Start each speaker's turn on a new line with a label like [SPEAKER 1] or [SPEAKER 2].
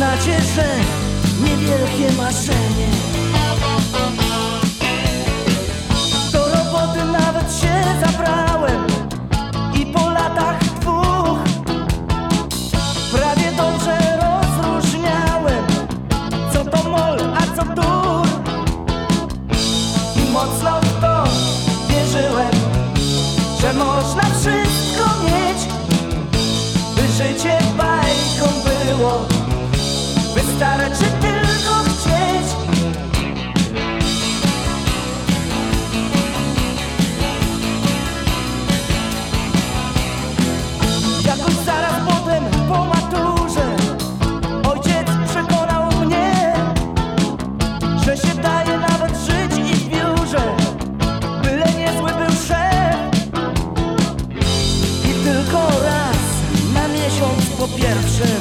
[SPEAKER 1] znacie, że niewielkie marzenie. Do roboty nawet się zabrałem i po latach dwóch prawie dobrze rozróżniałem, co to mol, a co dur. I mocno w to wierzyłem, że można wszystko mieć, by życie bajką było. Wystarczy tylko chcieć. Jakoś zaraz potem po maturze ojciec przekonał mnie, że się daje nawet żyć i w biurze, byle niezły był szef. I tylko raz na miesiąc po pierwsze